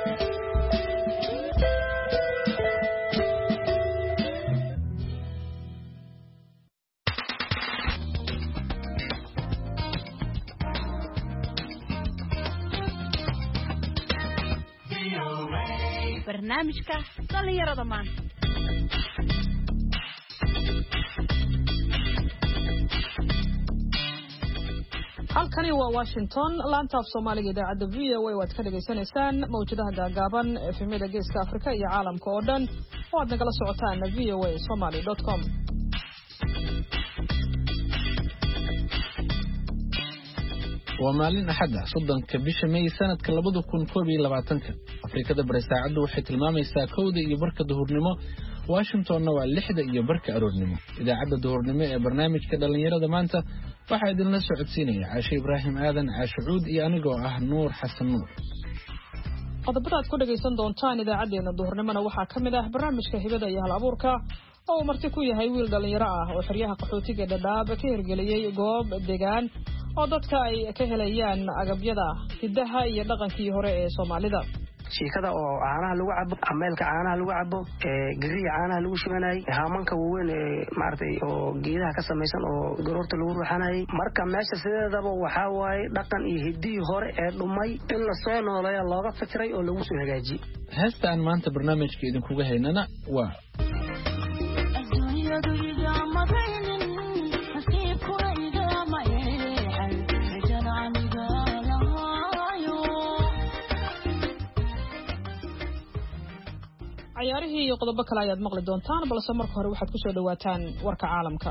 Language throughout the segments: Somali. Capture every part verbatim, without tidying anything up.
barnaamijka dhalinyarada maanta. halkani waa Washington, laanta af Soomaaliga idaacadda V O A waad ka dhageysanaysaan mawjadaha gaagaaban efemyada geeska Afrika iyo caalamka oo dhan oo aad nagala socotaan v o a somali dot com. waa maalin axada soddonka bisha May sanadka labada kun koob iyo labaatanka. Afrikada bari saacadu waxay tilmaamaysaa kowda iyo barka duhurnimo, Washingtonna waa lixda iyo barka aroornimo. Idaacadda duhurnimo ee barnaamijka dhalinyarada maanta waxaa idinla socodsiinaya Caashe Ibraahim Aadan Caashe Cuud iyo anigoo ah Nuur Xasan Nuur. qodobada aad ku dhageysan doontaan idaacadeena duhurnimona waxaa ka mid ah barnaamijka hibada iyo hal abuurka oo marti ku yahay wiil dhalinyaro ah oo xeryaha qaxootiga Dadaab ka hirgeliyay goob deegaan oo dadka ay ka helayaan agabyada hidaha iyo dhaqankii hore ee Soomaalida. shiikada oo caanaha lagu cabo, ameelka caanaha lagu cabo, ee gariya caanaha lagu shimanay, haamanka waaweyn ee maartay oo geedaha ka samaysan oo garoorta lagu ruuxanay. marka meesha sideedaba waxa waaye dhaqan iyo hidii hore ee dhumay in la soo nooleeyo looga fikiray oo lagu soo hagaajiyay. heestaan maanta barnaamijka idinkuga haynana waa ciyaarihii iyo qodobo kale ayaad maqli doontaan, balse marka hore waxaad ku soo dhawaataan warka caalamka.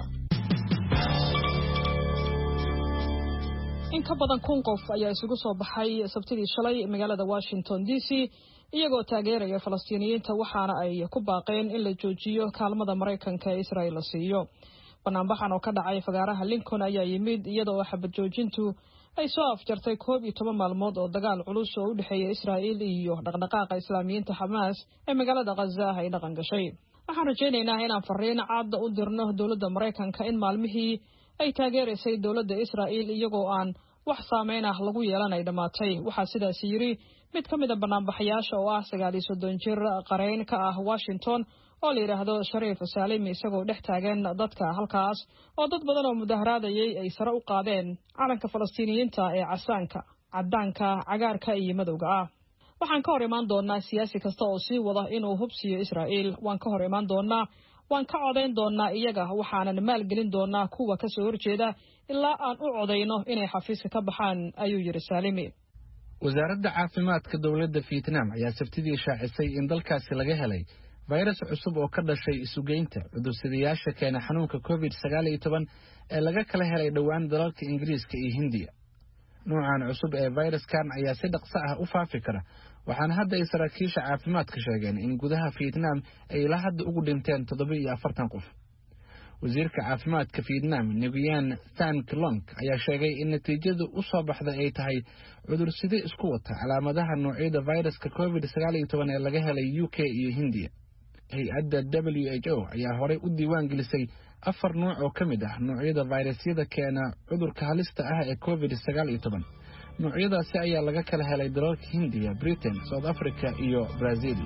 in ka badan kun qof ayaa isugu soo baxay sabtidii shalay magaalada Washington D C iyagoo taageeraya Falastiiniyiinta, waxaana ay ku baaqeen in la joojiyo kaalmada Mareykanka ee Israa'iil la siiyo. banaanbaxan oo ka dhacay fagaaraha Lincoln ayaa yimid iyadoo xabad joojintu ay soo afjartay koob iyo toban maalmood oo dagaal culus oo u dhexeeya Israa'iil iyo dhaqdhaqaaqa Islaamiyiinta Hamas ee magaalada Gaza ay dhaqan gashay. waxaan rajaynaynaa inaan fariin cad u dirno dowladda Mareykanka in maalmihii ay taageereysay dowladda Israa'iil iyagoo aan wax saameyn ah lagu yeelanay dhamaatay. waxaa sidaas yiri mid ka mid ah banaanbaxayaasha oo ah sagaal iyo soddon jir qareen ka ah Washington oo la yiraahdo Shariif Saalim, isagoo dhex taagan dadka halkaas oo dad badan oo mudaharaadayay ay sare u qaadeen calanka Falastiiniyiinta ee casaanka, cadaanka, cagaarka iyo madowga ah. waxaan ka hor imaan doonaa siyaasi kasta oo sii wada inuu hubsiyo Israa'iil. waan ka hor imaan doonaa waan ka codayn doonaa iyaga, waxaanan maalgelin doonaa kuwa ka soo horjeeda ilaa aan u codayno inay xafiiska ka baxaan, ayuu yiri Saalimi. wasaaradda caafimaadka dowladda Vietnam ayaa sabtidii shaacisay in dalkaasi laga helay virus cusub oo ka dhashay isugeynta cudursidayaasha keena xanuunka covid sagaal iyo toban ee laga kala helay dhowaan dalalka Ingiriiska iyo Hindiya. noocan cusub ee viruskan ayaa si dhaqso ah u faafi kara, waxaana hadda ay saraakiisha caafimaadka sheegeen in gudaha Vietnam ay ilaa hadda ugu dhinteen toddoba iyo afartan qof. wasiirka caafimaadka Vietnam, Nguyen Thanh Long, ayaa sheegay in natiijadu u soo baxday ay tahay cudurside isku wata calaamadaha noocyada viruska covid sagaal iyo toban ee laga helay U K iyo Hindiya. hay-adda W H O ayaa horey u diiwaan gelisay afar nooc oo ka mid ah noocyada fayrasyada keena cudurka halista ah ee covid sagaal iyo toban. noocyadaasi ayaa laga kala helay dalalka Hindiya, Britain, South Africa iyo Brazil.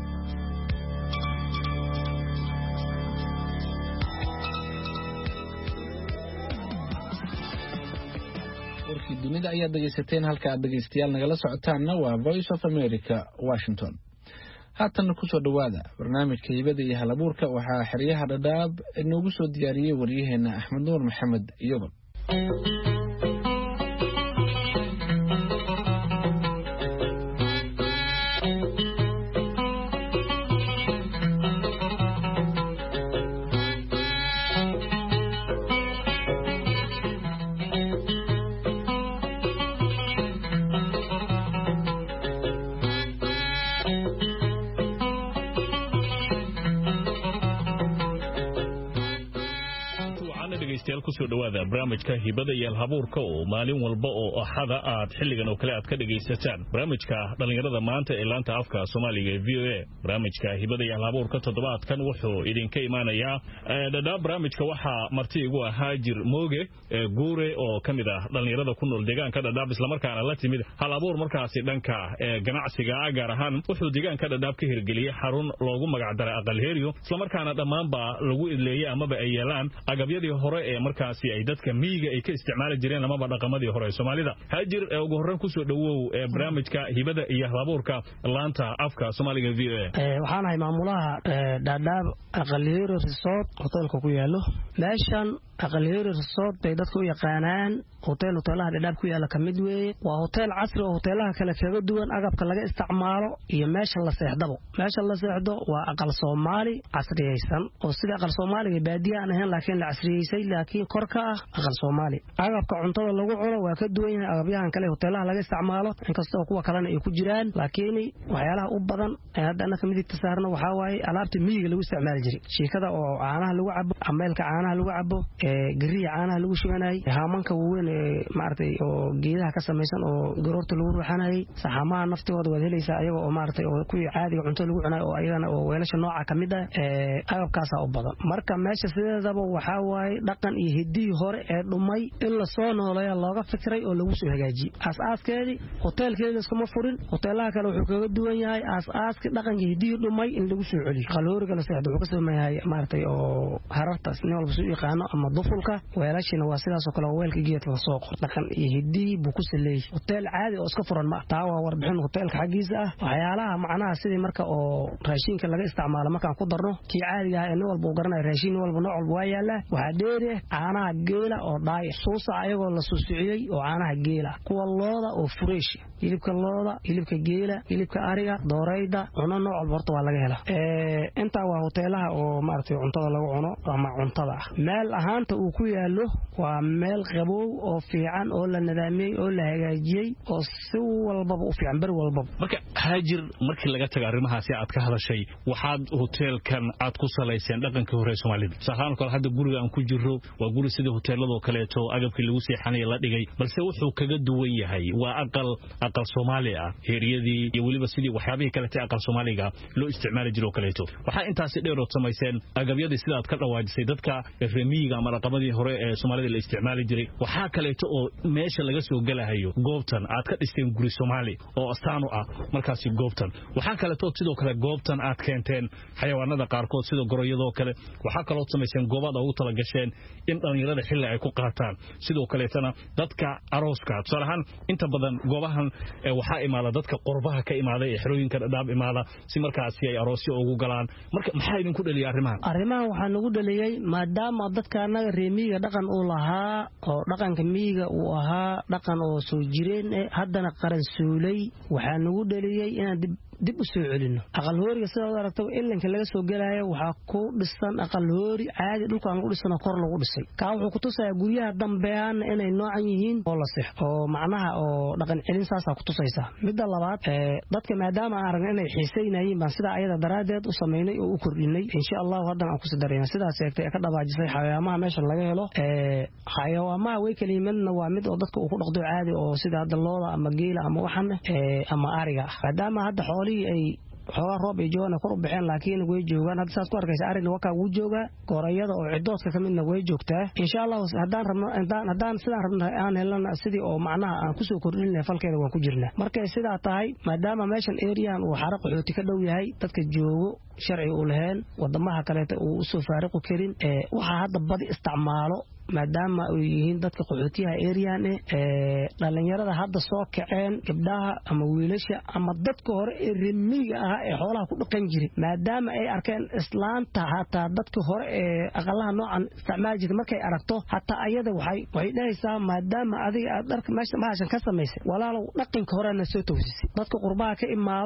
warkii dunida ayaad dhegaysateen. halka aad dhegaystayaal nagala socotaanna waa Voice of America, Washington. haatan ku soo dhawaada barnaamijka hibada iyo hal abuurka. waxaa xeryaha Dadaab inoogu soo diyaariyay waryaheena Axmed Nuur Maxamed Iyagol. ku soo dhawaada barnaamijka hibada iyo halhabuurka oo maalin walba oo axada aad xilligan oo kale aad ka dhagaysataan barnaamijka dhalinyarada maanta ee laanta afka Soomaaliga ee V O A barnaamijka hibada iyo halhabuurka toddobaadkan wuxuu idinka imaanayaa dhadhaab barnaamijka waxa marti igu ah Haajir Mooge guure oo kamid ah dhalinyarada ku nool deegaanka dhadhaab isla markaana la timid halabuur markaasi dhanka ganacsiga gaar ahaan wuxuu deegaanka dhadhaab ka hirgeliyay xarun loogu magac daray aqal heeriyo isla markaana dhamaanba lagu idleeyay amaba ay yeelaan agabyadii hore ee markaasi ay dadka miyiga ay ka isticmaali jireen amaba dhaqamadii hore ee Soomaalida Haajir ugu horreyn ku soo dhawow barnaamijka hibada iyo halhabuurka laanta afka Soomaaliga V O A ee waxaan ahay maamulaha dhadhaab aqal heeriyo resort hotelka ku yaalo meeshan aqal heeriyo resort bay dadku u yaqaanaan hotel hotelaha dhadhaab ku yaala kamid weeye waa hotel casri oo hotelaha kale kaga duwan agabka laga isticmaalo iyo meesha la seexdabo meesha la seexdo waa aqal Soomaali casriyeysan oo sida aqal Soomaaliga baadiya aan ahayn laakiin la casriyeysay laakiin korka ah aqal Soomaali agabka cuntada lagu cuno waa ka duwan yahay agabyahan kale hotelaha laga isticmaalo inkastoo kuwa kalena ay ku jiraan laakiin waxyaalaha u badan ee hadda anaka midig tasaarna waxa waaye alaabta miyiga lagu isticmaali jiray sheekada oo caanaha lagu cabo ameelka caanaha lagu cabo ee gariya caanaha lagu shubanay haamanka weyn ee maartay oo geedaha ka samaysan oo garoorta lagu ruuxanay saxamaha naftooda wada helaysa ayaga oo maartay oo ku caadiga cunto lagu cunay oo ayagana oo weelasha nooca kamid ah ee agabkaas u badan marka meesha sideedaba waxa waaye dhaqan iyo hidii hore ee dhumay in la soo nooleeyo looga fikray oo lagu soo hagaajiyay aas-aaskeedii hotelkeeda iskuma furin hotelaha kale wuxuu kaga duwan yahay aas-aaska dhaqanka hidii dhumay in lagu soo celiyo qalhooriga la seexdo wuxuu ka sameeyay maartay oo harartaas nin walba soo yaqaano ama dufulka weelashina waa sidaas oo kale weelka geedka soo qor dhaqan iyo hidii buu ku saleeyay hotel caadi oo iska furan ma taa waa warbixin hotelka xaqiisa ah waxyaalaha macnaha sidii marka oo raashinka laga isticmaalo markaan ku darno kii caadiga ah in walba uu garanayo raashin walba nooc walba waa yaala waxa dheere caanaha geela oo dhaay suusa ayagoo la suusuciyay oo caanaha geela kuwa looda oo fresh hilibka looda hilibka geela hilibka ariga doorayda cuno nooc walba horta waa laga helaa ee inta waa hotelaha oo maartay cuntada lagu cuno ama cuntada meel ahaanta uu ku yaalo waa meel qabow oo fiican oo la nidaamiyay oo la hagaajiyay oo si walba u fiican bar walba marka Haajir markii laga tago arrimahaasi aad ka hadashay waxaad hotelkan aad ku salayseen dhaqankii hore Soomaalida saxaan kale hadda guriga aan ku jiro waa guri sida hoteelada kale oo agabkii lagu seexanay la dhigay balse wuxuu kaga duwan yahay waa aqal aqal Soomaali ah heeriyadii iyo waliba sidii waxyaabihii kale ee aqal Soomaaliga loo isticmaali jiray kale waxa intaas dheerood samayseen agabyadii sida aad ka dhawaajisay dadka reemiga ama raqamadii hore ee Soomaalida la isticmaali jiray waxa kale oo meesha laga soo galahayo goobtan aad ka dhisteen guri Soomaali oo astaan u ah markaasi goobtan waxa kale oo sidoo kale goobtan aad keenteen xayawaanada qaarkood sida goroyadoo kale waxa kale oo samayseen goobada ugu tala gasheen in dhalinyarada xilli ay ku qaataan sidoo kale tana dadka arooska salahan inta badan goobahan waxa imaada dadka qurbaha ka imaada ee xirooyinka dhadhaab imaada si markaasi ay aroosyo ugu galaan marka maxay idin ku dhaliyay arrimahan arrimahan waxa nagu dhaliyay maadaama dadka anaga reemiga dhaqan u lahaa oo dhaqanka miyiga uu ahaa dhaqan oo soo jireen haddana qaran suulay waxa nagu dhaliyay inaan dib dib u soo celino aqal hooriga sidoo aragto ilanka laga soo galaayo waxa ku dhisan aqal hoori caadi dhulka lagu dhisana kor lagu dhisay ka wuxuu ku tusayaa guryaha dambeeyaan inay noocan yihiin oo la six oo macnaha oo dhaqan celin saasa ku tusaysa midda labaad ee dadka maadaama aan aragn inay xiiseynayeen baan sida ayada daraadeed u sameeynay oo u kordhinay insha Allah hadan aan ku sidareeyna sidaas eegtay ka dhabaajisay xayawaamaha meesha laga helo ee xayawaamaha way kaliimadna waa mid oo dadka uu ku dhaqdo caadi oo sida hadda looda ama geela ama waxan ee ama ariga maadaama hadda xoolo ay xoolo roob ay joogaan kor u baxeen laakiin way joogaan hadda saas ku arkaysa arina waka uu jooga gorayada oo cidoodka kamidna way joogtaa insha Allah hadaan rabno hadaan hadaan sidaan rabno aan helna sidii oo macnaha aan ku soo kordhinay falkeeda waan ku jirnaa markay sidaa tahay maadaama meeshan area uu xaraq xooti ka dhow yahay dadka joogo sharci u lahayn wadamaha kale uu u soo faariqo karin ee waxa hadda badi isticmaalo maadaama ay yihiin dadka qaxootiyaha area ee dhalinyarada hadda soo kaceen gabdhaha ama wiilasha ama dadka hore ee reemiga ah ee xoolaha ku dhaqan jiray maadaama ay arkeen islaanta hatta dadka hore ee aqalaha noocan isticmaal jiray markay aragto hatta ayada waxay way dhahaysaa maadaama adiga aad dharka meesha maashan ka samaysay walaalow dhaqanka hore na soo toosisay dadka qurbaha ka imaado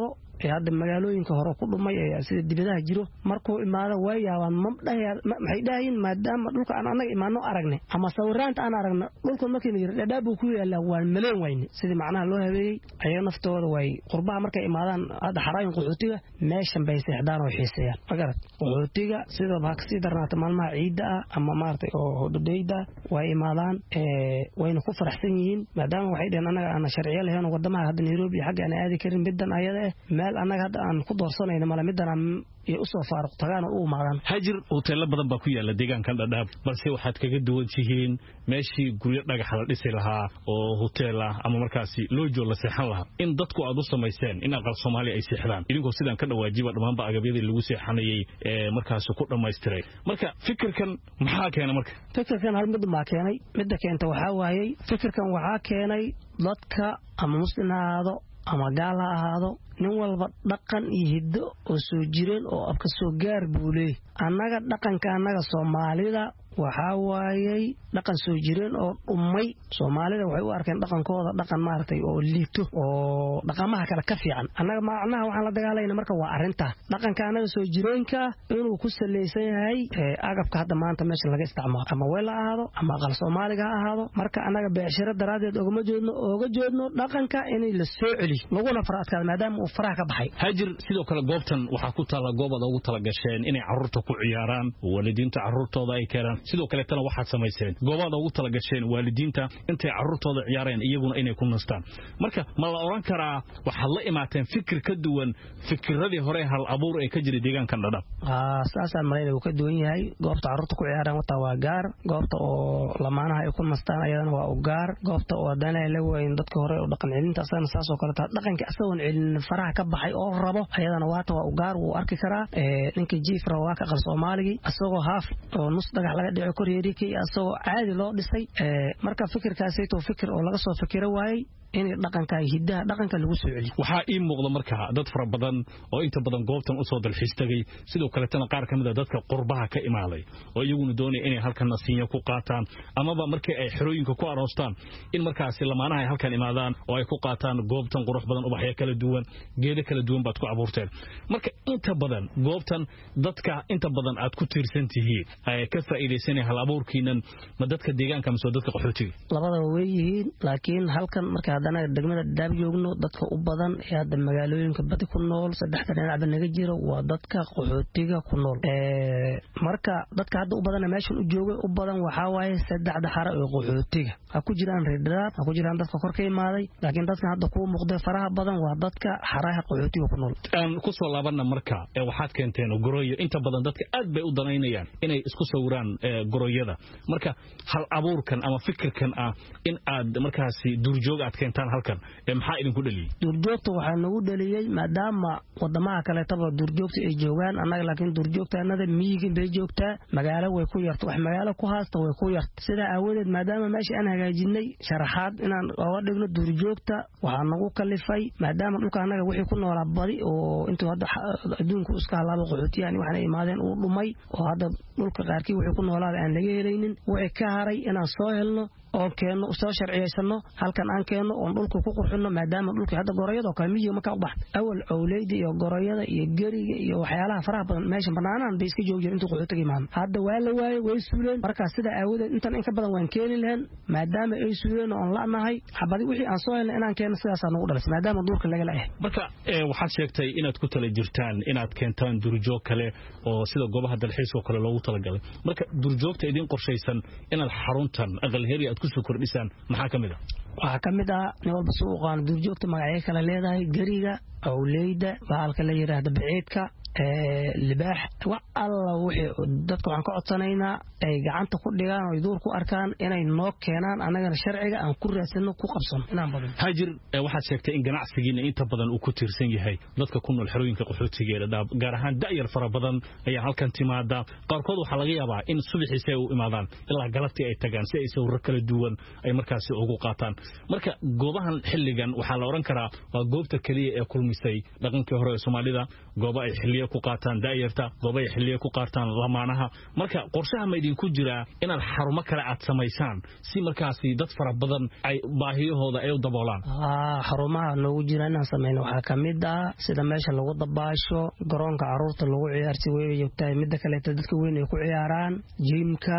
ee hadda magaalooyinka hore ku dhumay ee sida dibadaha jiro markuu imaado way yaabaan ma dhahay maxay dhahayn maadaama dhulka aan anaga imaano aragnay ama sawiraanta aan aragna dhulka markii la yiraahdo dhadhaab ku yaala waan maleen wayne sidii macnaha loo habeeyay ayaga naftooda way qurbaha markay imaadaan hadda xaraayin qaxootiga meeshan bay seexdaan oo xiiseeyaan magarad qaxootiga sida baa kasii darnaata maalmaha ciida ah ama maartay oo hodhayda way imaadaan ee wayna ku faraxsan yihiin maadaama waxay dheen anaga aan sharciyo lahayn wadamaha hadda Nairobi xagga aan aadi karin midan ayada meel anaga hadda aan ku doorsanayna mala midan iyo usoo faaruq tagaan oo u maadan hajir hoteelo badan baa ku yaala deegaankan Dhadhaab balse waxaad kaga duwan yihiin meeshii guryo dhagax la dhisay lahaa oo hotel ah ama markaasi loo joog la seexan lahaa in dadku aad u sameyseen in aqal Soomaali ay seexdaan idinkoo sidaan ka dhawaajiba dhamaan ba agabyadii lagu seexanayay ee markaas ku dhameystiray marka fikirkan maxaa keenay marka fikirkan hal mid ma keenay midda keenta waxa waayay fikirkan waxa keenay dadka ama muslinaado ama gaal ha ahaado nin walba dhaqan iyo hiddo oo soo jireen oo abka soo gaar buulay annaga dhaqanka annaga Soomaalida waxa waayay dhaqan soo jireen oo ummay Soomaalida waxay u arkeen dhaqankooda dhaqan maartay oo liito oo dhaqamaha kale ka fiican annaga macnaha waxaan la dagaalayna marka waa arinta dhaqanka annaga soo jireenka inuu ku saleysan yahay agabka hadda maanta meesha laga isticmaalo ama weel ahaado ama aqal Soomaaliga ahaado marka annaga beeshara daraadeed ogama joodno ooga joodno dhaqanka inay la soo celi laguna faraadka maadaama uu faraha ka baxay hajir sidoo kale goobtan waxa ku taala goobada ugu tala gasheen inay carruurta ku ciyaaraan waalidiinta carruurtooda ay keenaan sidoo kale tan waxaad sameyseen goobada ugu tala gasheen waalidiinta intay carruurtooda ciyaareen iyaguna inay ku nastaan marka ma la oran karaa waxa la imaateen fikir ka duwan fikiradii hore hal abuur ay ka jiray deegaankan Dhadhaab ah saasaan malayna uu ka duwan yahay goobta carruurta ku ciyaaraan wata waa gaar goobta oo lamaanaha ay ku nastaan ayadana waa u gaar goobta oo danay la weyn dadka hore oo dhaqan celinta asana saas oo kale taa dhaqanka asagoon celin faraha ka baxay oo rabo ayadana waata waa u gaar uu arki karaa ee ninka jiifra waa ka qal Soomaaligi asagoo haaf oo nus dhagax laga dhici koryeerikay asagoo caadi loo dhisay ee marka fikirkaasi to fikir oo laga soo fikiro waayay in dhaqanka hidaha dhaqanka lagu soo celiyo waxa ii muuqda marka dad fara badan oo inta badan goobtan u soo dalxiistagay sidoo kale tan qaar kamid ah dadka qurbaha ka imaaday oo iyaguna doonay inay halkan nasiiyo ku qaataan amaba markii ay xirooyinka ku aroostaan in markaas lamaanaha ay halkan imaadaan oo ay ku qaataan goobtan qurux badan ubaxyo kala duwan geedo kala duwan baad ku abuurteen marka inta badan goobtan dadka inta badan aad ku tiirsan tihiin ay ka faa'iideysan hal abuurkiinan ma dadka deegaanka mise dadka qaxootiga labadaba way yihiin laakiin halkan marka hadana degmada Dhadhaab joogno dadka u badan ee hadda magaalooyinka badi ku nool saddexda dhinac naga jiro waa dadka qaxootiga ku nool ee marka dadka hadda u badan meeshan u joogay u badan waxa waaye saddexda xara ee qaxootiga ha ku jiraan reer Dhadhaab ha ku jiraan dadka kor ka imaaday laakiin dadka hadda ku muuqday faraha badan waa dadka xaraha qaxootiga ku nool aan ku soo laabana marka ee waxaad keenteen goroyo inta badan dadka aad bay u danaynayaan inay isku sawiraan goroyada marka hal abuurkan ama fikirkan ah in aad markaasi duurjoog aad keentaan halkan ee maxaa idin ku dhaliyay duurjoogta waxa nagu dhaliyay maadaama wadamaha kale taba duurjoogta ay joogaan anaga laakiin duurjoogtaanada miyiga bay joogtaa magaalo way ku yarto wax magaalo ku haasta way ku yart sida aawadeed maadaama meesha aan hagaajinay sharaxaad inaan uga dhigno duurjoogta waxa nagu kalifay maadaama dhulka anaga wixii ku noolaa badi oo intuu hadda adduunku iska halaabo qaxootiyaan waxay imaadeen uu dhumay oo hadda dhulka qaarkii wixii ku noolaa aan laga helaynin wixii ka haray inaan soo helno oo keeno soo sharciyeysano halkan aan keeno oo dhulka ku qurxino maadaama dhulka hadda goroyada oo kamiyo ma ka bax awal awleeyda iyo goroyada iyo gariga iyo waxyaalaha faraha badan meesha banaanaan bay iska joogeen intuu qaxootiga imaan hadda waa la waayay way suuleen marka sida aawadeed intan in ka badan waan keeni lahayn maadaama ay suuleen oo la nahay xabadi wixii aan soo helnay inaan keeno sidaas aan ugu dhalasay maadaama dhulka laga leeyahay marka waxaad sheegtay inaad ku tala jirtaan inaad keentaan duurjoog kale oo sida goobaha dalxiiska kale loogu talagalay marka duurjoogta idin qorshaysan inaad xaruntan aqal heri aad ku soo kordhisaan maxaa kamid ah waxa kamid ah nin walba soo qaan duurjoogta magacyo kala leedahay gariga awleeyda baalka la yiraahdo baciidka ee libaax wa alla wixii dadku waxaan ka codsanaynaa ay gacanta ku dhigaan oo duur ku arkaan inay noo keenaan anagana sharciga aan ku raadsano ku qabsan inaan badan hajir waxaad sheegtay in ganacsigiina inta badan uu ku tiirsan yahay dadka ku nool xerooyinka qaxootiga ee Dhadhaab gaar ahaan da'yar fara badan ayaa halkan timaada qaarkood waxa laga yaabaa in subaxiisa ay u imaadaan ilaa galabtii ay tagaan si ay sawir kala duwan ay markaas ugu qaataan marka goobahan xilligan waxa la oran karaa waa goobta kaliya ee kulmisay dhaqankii hore ee Soomaalida goobo ay xilliyo xilliyo ku qaataan daayarta goobay xilliyo ku qaataan lamaanaha marka qorshaha ma idin ku jira inaad xarumo kale aad samaysaan si markaasi dad fara badan ay baahiyahooda ay u daboolaan ah xarumaha noogu jira inaan sameeyno waxa kamid ah sida meesha lagu dabaasho garoonka caruurta lagu ciyaarsi way joogtaa midda kale dadka weyn ay ku ciyaaraan jimka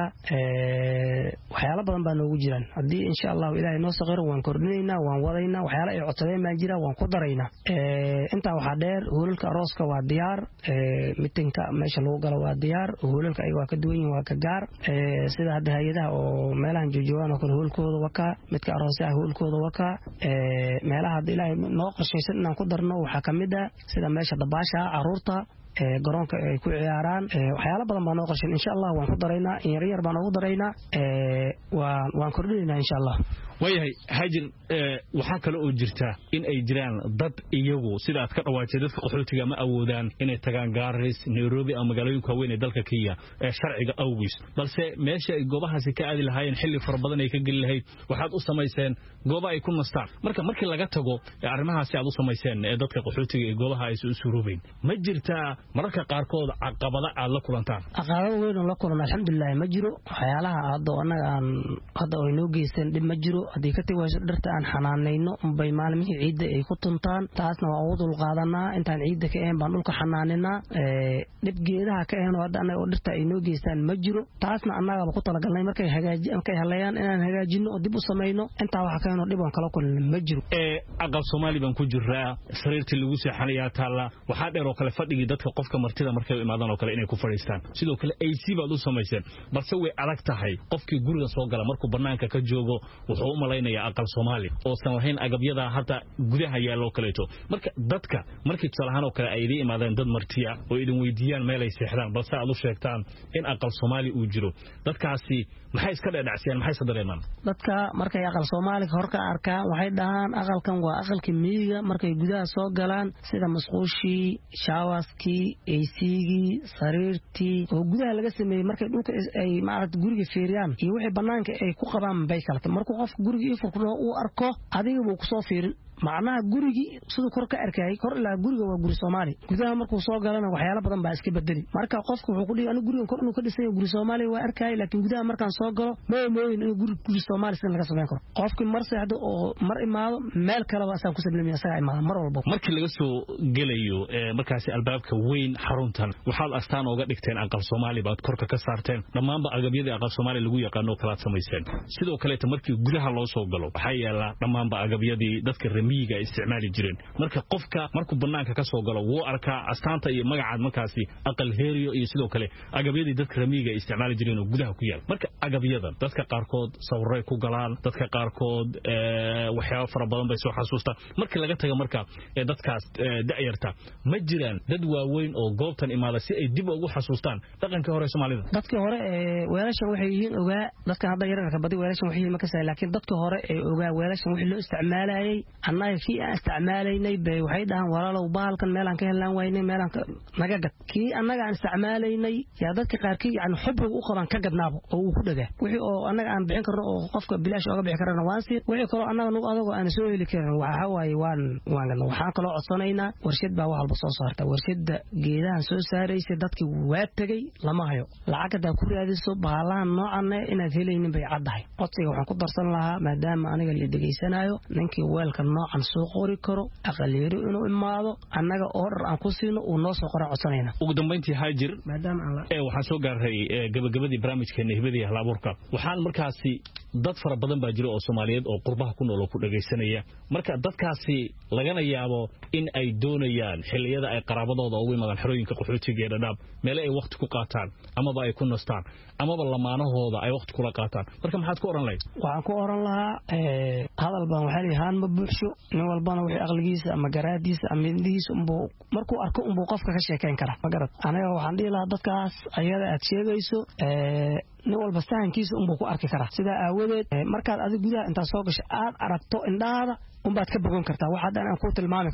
ee waxyaalo badan baa noogu jiraan hadii insha Allah Ilaahay noo saqiro waan kordhinaynaa waan wadaynaa waxyaalo ay codsadeen ma jira waan ku daraynaa ee inta waxa dheer hoolalka arooska waa diyaar ee mitinka meesha lagu galo waa diyaar hoolalka ay waa ka duwan yihiin waa ka gaar ee sida hadda hay'adaha oo meelahan joogaan oo kale hoolkooda waka midka aroosaha hoolkooda waka ee meelaha hadda Ilaahay noo qorshaysan inaan ku darno waxa kamid ah sida meesha dabaasha caruurta ee garoonka ay ku ciyaaraan waxyaalo badan baan noo qorsheyn insha Allah waan ku daraynaa in yar yar baan ugu daraynaa ee waan waan kordhinaynaa insha Allah wayahay hajir waxa kale oo jirta in ay jiraan dad iyagu sida aad ka dhawaatay dadka qaxootiga ma awoodaan inay tagaan Gaarris Nairobi ama magaalooyinka weyn ee dalka Kenya ee sharciga awgiis balse meesha ay goobahaasi ka aadi lahaayeen xilli fara badan ay ka gali lahayd waxaad u samayseen goobo ay ku nastaan marka markii laga tago arrimahaasi aad u samayseen ee dadka qaxootiga ee goobaha ay soo suruubeen ma jirta mararka qaarkood caqabada aad la kulantaan caqabado weyn oo la kulan alxamdulillah ma jiro waxyaalaha hadda anaga aan hadda oo inoo geysteen dib ma jiro hadii ka tagayso dhirta aan xanaaneyno bay maalmihii ciidda ay ku tuntaan taasna waa ugu dul qaadanaa intaan ciidda ka ahayn baan dhulka xanaaninaa ee dib geedaha ka ahayn hadda anaga oo dhirta ay inoo geystaan ma jiro taasna anaga ku talagalnay markay hagaajin markay halayaan inaan hagaajino oo dib u sameeyno inta waxa ka heno dib aan kala kulmin ma jiro ee aqal Soomaali baan ku jiraa sariirtii lagu seexanayaa taala waxa dheer oo kale fadhigi dadka qofka martida markay imaadaan oo kale inay ku fadhiistaan sidoo kale A C baad u samayseen balse way adag tahay qofkii guriga soo gala markuu banaanka ka joogo wuxuu u malaynayaa aqal Soomaali oo san lahayn agabyada hata gudaha yaalo kaleeto marka dadka markii salahan oo kale ay idin imaadeen dad martiya oo idin weydiiyaan meel ay seexdaan balse aad u sheegtaan in aqal Soomaali uu jiro dadkaasi maxay iska dhacayaan maxay sadeemaan dadka markay aqal Soomaali hor ka arkaan waxay dhahaan aqalkan waa aqalkii miyiga markay gudaha soo galaan sida masquushi shawaski A C-gi sariirtii oo gudaha laga sameeyay markay dhulka ay maaragtay guriga fiiriyaan iyo wixii banaanka ay ku qabaan bay kala tahay markuu qof guriga ii furkado uu arko adiga buu ku soo fiirin macnaha gurigi sidoo kor ka arkay kor ilaa guriga waa guri Soomaali gudaha markuu soo galana waxyaalo badan baa iska bedeli marka qofku wuxuu ku dhigay anigu guriga kor inuu ka dhisay guri Soomaali waa arkay laakiin gudaha markaan soo galo ma mooyin inuu guri guri Soomaali san laga sameyn karo qofku mar seexdo oo mar imaado meel kale waa san ku sablamay asaga imaado mar walba markii laga soo galayo markaasi albaabka weyn xaruntan waxaad astaan uga dhigteen aqal Soomaali baad korka ka saarteen dhamaanba agabyada aqal Soomaali lagu yaqaan oo kala sameeyeen sidoo kale markii gudaha loo soo galo waxa yeela dhamaanba agabyadii dadka miyiga isticmaali jireen marka qofka markuu banaanka ka soo galo wuu arkaa astaanta iyo magaca markaasi aqal heeriyo iyo sidoo kale agabyadii dadka miyiga isticmaali jireen oo gudaha ku yaal marka agabyada dadka qaarkood sawirray ku galaan dadka qaarkood ee waxyaabo fara badan bay soo xasuustaan markii laga tago marka ee dadkaas da'yarta ma jiraan dad waaweyn oo goobtan imaada si ay dib ugu xasuustaan dhaqankii hore Soomaalida dadkii hore ee weelashan waxay yihiin ogaa dadka hadda yararka badi weelashan waxay ma ka saay laakiin dadkii hore ee ogaa weelashan wixii loo isticmaalayay annaga kii aan isticmaalaynay bay waxay dhahan walaalow baalkan meelan ka helaan waynay meelan naga gad kii annaga aan isticmaalaynay yaa dadka qaarkii yani xubrig u qaban ka gadnaabo oo uu ku dhagaa wixii oo annaga aan bixin karno oo qofka bilaash uga bixi karana waan sii wixii kale annaga nagu adago aan soo heli karin waxa waaye waan waan gadna waxaan kale codsanaynaa warshad baa wax walba soo saarta warshada geedahan soo saaraysa dadkii waa tagay lama hayo lacagta ku raadiso baalahan noocan inaad helaynin bay caddahay codsiga waxaan ku darsan lahaa maadaama aniga la degeysanayo ninkii weelka noocan soo qori karo aqaliiro inuu imaado annaga order aan ku siino uu noo soo qora codsanayna ugu dambeyntii Haajir maadaama aan ee waxaan soo gaaray gabagabadii barnaamijkeena hibadii hal-abuurka waxaan markaasi dad fara badan baa jira oo Soomaaliyeed oo qurbaha ku nool oo ku dhageysanaya marka dadkaasi lagana yaabo in ay doonayaan xilliyada ay qaraabadooda ugu imaadaan xerooyinka qaxootiga ee Dadaab meel ay waqti ku qaataan ama ba ay ku nastaan ama ba lamaanahooda ay waqti kula qaataan marka maxaad ku oran lahayd waxaan ku oran lahaa ee hadal baan waxa leeyahay ma buuxsho nin walbana wixii aqligiisa ama garaadiisa ama indhihiisa umbu markuu arko umbu qofka ka sheekeyn kara ma garad aniga waxaan dhihi lahaa dadkaas ayada aad sheegayso ee nin walba sahankiisa umbu ku arki kara sida aawadeed markaad adiga gudaha inta soo gasho aad aragto indhaada umbaad ka bogan kartaa waxa aan ku tilmaami karo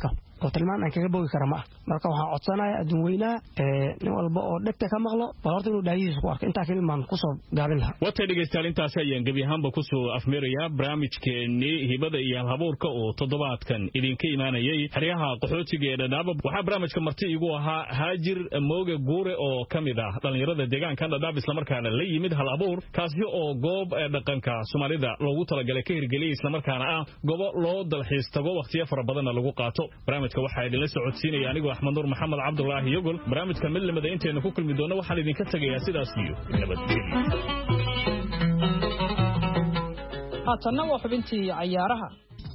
oo tilmaan aan kaga bogi kara ma marka waxaan codsanayaa adduun weynaha ee nin walba oo dhegta ka maqlo bal horta inuu dhaayihiisa ku arko intaa kaliya maan ku soo gaabin lahaa wata dhegeystayaal intaas ayaan gabi ahaanba ku soo afmeerayaa barnaamijkeennii hibada iyo halhabuurka oo toddobaadkan idinka imaanayay xeryaha qaxootiga ee Dhadhaab waxaa barnaamijka marti igu ahaa Haajir Mooge Guure oo kamid ah dhalinyarada deegaanka Dhadhaab isla markaana la yimid hal abuur kaasi oo goob dhaqanka Soomaalida loogu talagalay ka hirgeliyay isla markaana ah goobo loo dalxiis tago waqtiyo fara badan lagu qaato barnaamijka waxaa idin la socodsiinaya anigoo Axmed Nuur Maxamed Cabdullaahi Yogol barnaamijka mid lamada inteena ku kulmi doona waxaan idinka tagayaa sidaas iyo nabadgelyo haatanna waa xubintii cayaaraha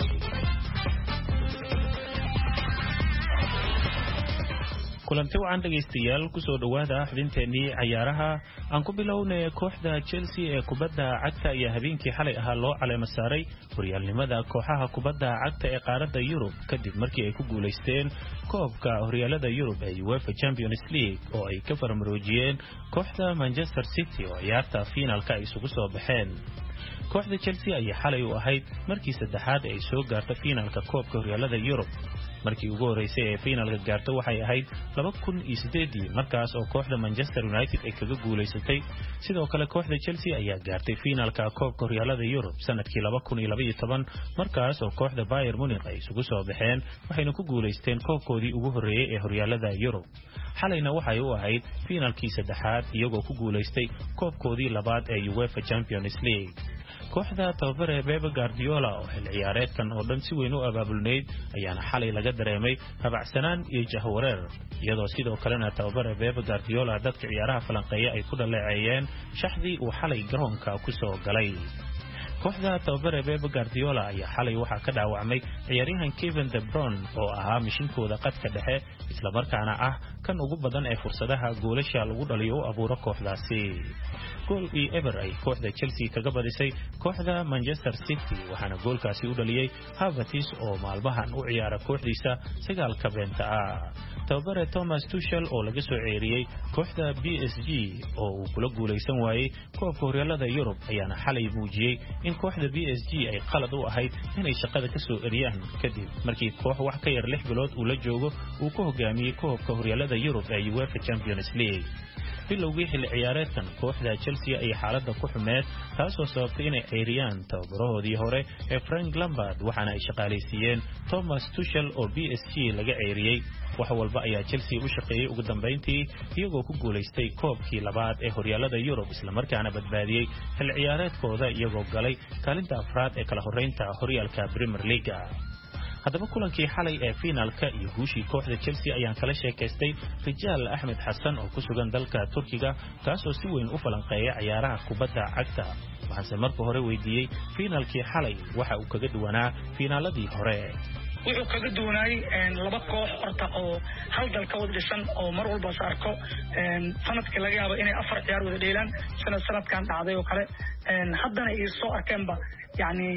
kulanti wacan dhageystayaal ku soo dhawaada xubinteennii cayaaraha aan ku bilownay kooxda Chelsea ee kubadda cagta iyo habeenkii xalay ahaa loo caleema saaray horyaalnimada kooxaha kubadda cagta ee qaaradda Yurub kadib markii ay ku guuleysteen koobka horyaalada Yurub ee UEFA Champions League oo ay ka farmaroojiyeen kooxda Manchester City oo ciyaarta finalka ay isugu soo baxeen kooxda Chelsea ayaa xalay u ahayd markii saddexaad ay soo gaartay finalka koobka horyaalada Yurub markii ugu horeysay ee finalka gaartay waxay ahayd laba kun iyo siddeed markaas oo kooxda Manchester United ay kaga guuleysatay sidoo kale kooxda Chelsea ayaa gaartay finalka koobka horyaalada Yurub sanadkii laba kun iyo laba iyo toban markaas oo kooxda Bayern Munich ay isugu soo baxeen waxayna ku guuleysteen koobkoodii ugu horeeyay ee horyaalada Yurub xalayna waxay u ahayd finalkii saddexaad iyagoo ku guuleystay koobkoodii labaad ee UEFA Champions League kooxda tababare Pep Guardiola oo xil ciyaareedkan oo dhan si weyn u abaabulneyd ayaana xalay laga dareemay habacsanaan iyo jahwareer iyadoo sidoo kalena tababare Pep Guardiola dadka ciyaaraha falanqeeya ay ku dhaleeceeyeen shaxdii uu xalay garoonka ku soo galay kooxda tababare Pep Guardiola ayaa xalay waxa ka dhaawacmay ciyaaryahan Kevin De Bruyne oo ahaa mishinkooda qadka dhexe isla markaana ah kan ugu badan ee fursadaha goolasha lagu dhaliyo u abuuro kooxdaasi gool iyo ever ay kooxda Chelsea kaga badisay kooxda Manchester City waxaana goolkaasi u dhaliyay Havertz oo maalmahan u ciyaara kooxdiisa sagaal ka beenta ah tababare Thomas Tuchel oo laga soo ceeriyay kooxda B S G oo uu kula guuleysan waayay koobka horyaalada Yurub ayaana xalay muujiyay in kooxda B S G ay qalad u ahayd inay shaqada ka soo eriyaan kadib markii koox wax ka yar lix bilood uu la joogo uu ku hogaamiyay koobka horyaalada Yurub ee UEFA Champions League bilowgii xilli ciyaareedkan kooxda Chelsea ay xaaladda ku xumeed taasoo sababtay inay ceyriyaan tababarahoodii hore ee Frank Lampard waxaana ay shaqaaleysiiyeen Thomas Tuchel oo B S G laga ceyriyay wax walba ayaa Chelsea u shaqeeyay ugu dambeyntii iyagoo ku guuleystay koobkii labaad ee horyaalada Yurub isla markaana badbaadiyay xilli ciyaareedkooda iyagoo galay kaalinta afraad ee kala horeynta horyaalka Premier League haddaba kulankii xalay ee finalka iyo guushii kooxda Chelsea ayaan kala sheekaystay Rijaal Axmed Xasan oo ku sugan dalka Turkiga kaasoo si weyn u falanqeeya ciyaaraha kubadda cagta waxaan markii hore weydiiyay finalkii xalay waxa uu kaga duwanaa finaaladii hore wuxuu kaga duwanay laba koox horta oo hal dal ka wada dhisan oo mar walba saarko sanadkii laga yaabo inay afar ciyaar wada dheelaan sanad sanadkan dhacday oo kale haddana ay soo arkeenba يعني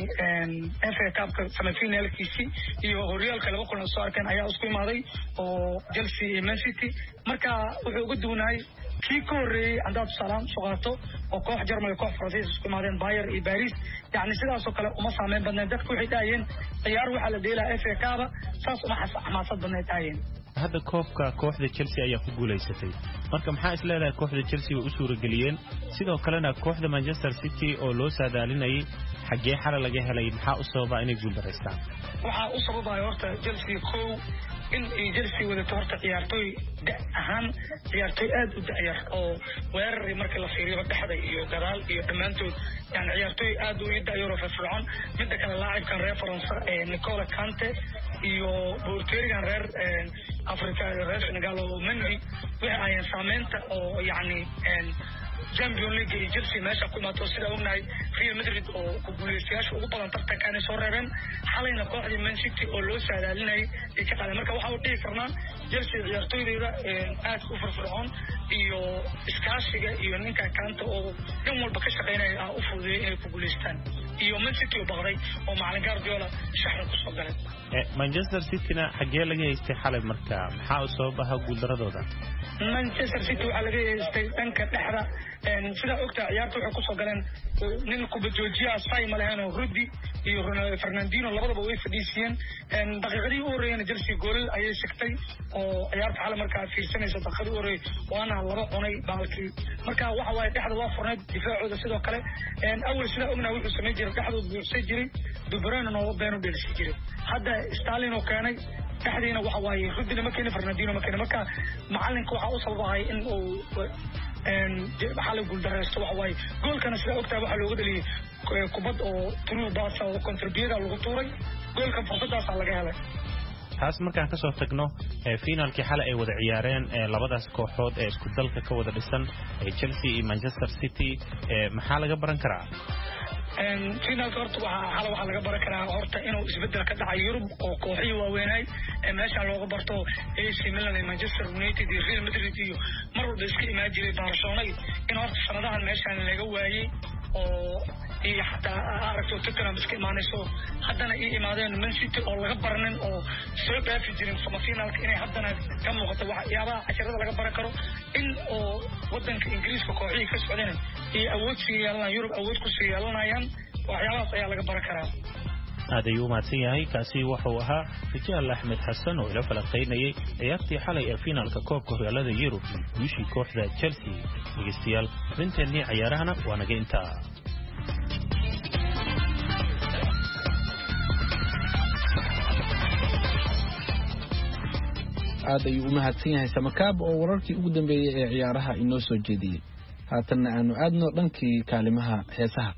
F A Cup semifinalkiisi iyo horyaalka laba kulan soo arkeen ayaa isku imaaday oo Chelsea iyo Man City marka wuxuu uga duunay kii ka horeeyay andaad salaam suqaato oo koox Jarmal koox Faransiis isku imaadeen Bayern iyo Paris yani sidaas oo kale uma saameyn badnaan dadku waxay dhaayeen ciyaar waxa la dheelaa F A Cup saas uma xamaasad badnaan taayeen hadda koobka kooxda Chelsea ayaa ku guuleysatay marka maxaa isleedahay kooxda Chelsea oo u suura galiyeen sidoo kalena kooxda Manchester City oo loo saadaalinayay xagee xal laga helay maxaa u sababa inay guul dareystaan waxa u sababay horta Chelsea koow in ay Chelsea wadato horta ciyaartoy ahaan ciyaartoy aad u da'yar oo weerar marka la fiiriyo dhaxda iyo gadaal iyo dhamaantood yani ciyaartoy aad u da'yar oo firfircoon mid kale laacibka reer Faransa ee Nicola Kante iyo boorteerigan reer Afrika reer Senegal oo Mendy waxa ay saameynta oo yani Champions League iyo Chelsea meesha ku maato sida ognahay Real Madrid oo ku guuleystayaasha ugu badan tartankan soo reebeen xalayna kooxda Man City oo loo saadaalinay ay ka qaaday marka waxa uu dhigi karnaa Chelsea ciyaartoydeeda aad u firfircoon iyo iskaashiga iyo ninka Kante oo dhan walba ka shaqeynaya u fududeeyay inay ku guuleystaan iyo Man City oo baqday oo macallin Guardiola shaxda ku soo galay Manchester City-na xagee laga haystay xalay marka karaa maxaa u sababaha guuldaradooda Manchester City waxa laga yeestay dhanka dhexda een sida ogta ciyaartu waxay ku soo galeen nin kubadjoojiya Sai Malehano Rudi iyo Fernandinho labadaba way fadhiisiyeen een daqiiqadii u horeeyay Chelsea gool ayay sigtay oo ciyaarta xal markaa fiirsanaysa daqiiqadii u horeeyay waana laba cunay baalkii marka waxa way dhexda waa furnayd difaacooda sidoo kale een awal sida ogna wuxuu sameeyay jiray dhexdooda buuxsay jiray De Bruyne oo beenu dheelsi jiray hadda Sterling oo keenay dhexdiina waxa waaye Rudina ma keenay Fernandinho ma keenay marka macalinka waxa uu sababahay in uu een xalay guul dareysto waxa waaye goolkana sida ogtaa waxa looga dhaliyay kubad oo true pass oo contribute lagu tuuray goolka fursadaas laga helay taas markaan ka soo tagno finaalkii xalay ay wada ciyaareen labadaas kooxood ee isku dalka ka wada dhisan Chelsea iyo Manchester City maxaa laga baran karaa een finaalka horta waxa xal waxa laga baran karaa horta inuu isbedel ka dhacay Yurub oo kooxihii waaweynay ee meesha looga barto A C Milan iyo Manchester United iyo Real Madrid iyo mar walba iska imaan jiray Barcelona in horta sanadahan meeshaan laga waayay oo iyo xataa aragto Tottenham iska imaanayso haddana ay imaadeen Man City oo laga baranin oo soo dhaafi jirin sama finaalka inay haddana ka muuqato waxyaabaha casharada laga baran karo in oo wadanka Ingiriiska kooxihii ka socdeen iyo awood siiyaan Yurub awood ku siiyaan waxyaabahaas ayaa laga baran karaa aad ayuu mahadsan yahay kaasi wuxuu ahaa Rijaal Axmed Xasan oo ila falaqeynayay ciyaartii xalay ee finaalka koobka horyaalada Yurub guushii kooxda Chelsea dhageystayaal intaani ciyaarahana waa naga intaa aad ayuu u mahadsan yahay Samakaab oo wararkii ugu dambeeyay ee ciyaaraha inoo soo jeediyay haatan aanu aadno dhankii kaalimaha heesaha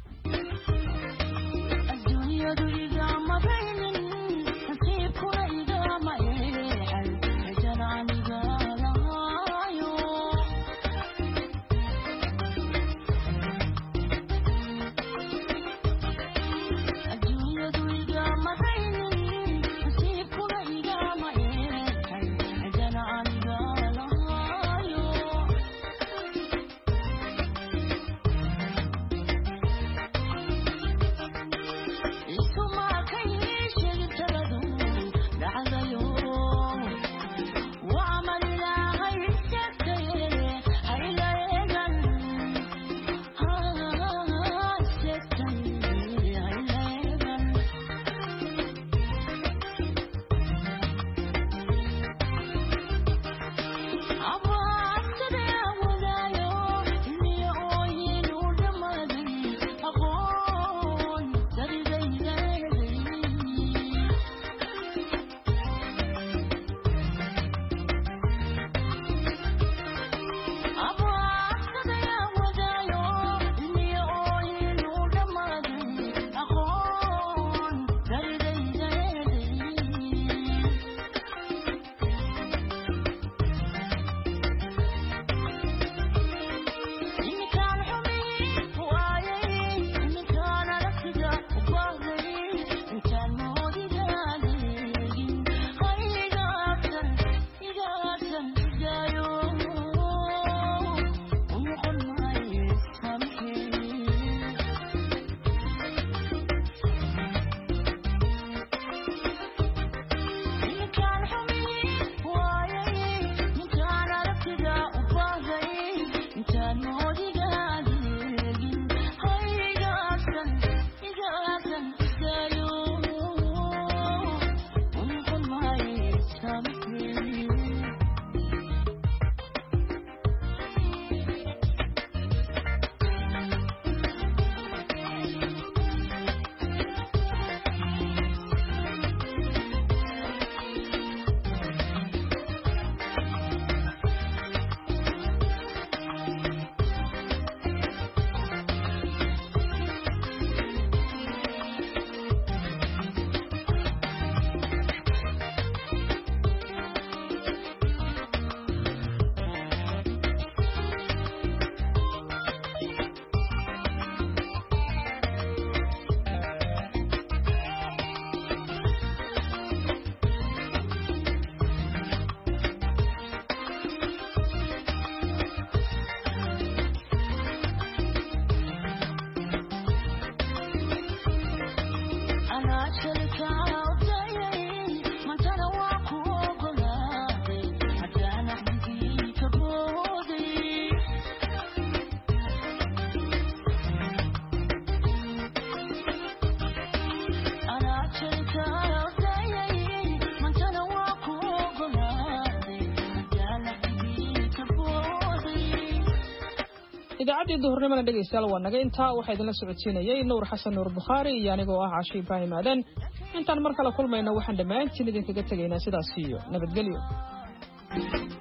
idaacaddii duhurnimada dhegaystayaal waa naga intaa waxaa idinla socodsiinayay nuur xasan nuur bukhaari iyo anigoo ah Caashi Ibraahim Aadan intaan mar kale kulmayno waxaan dhammaantiin idinkaga tegaynaa sidaas iyo nabadgelyo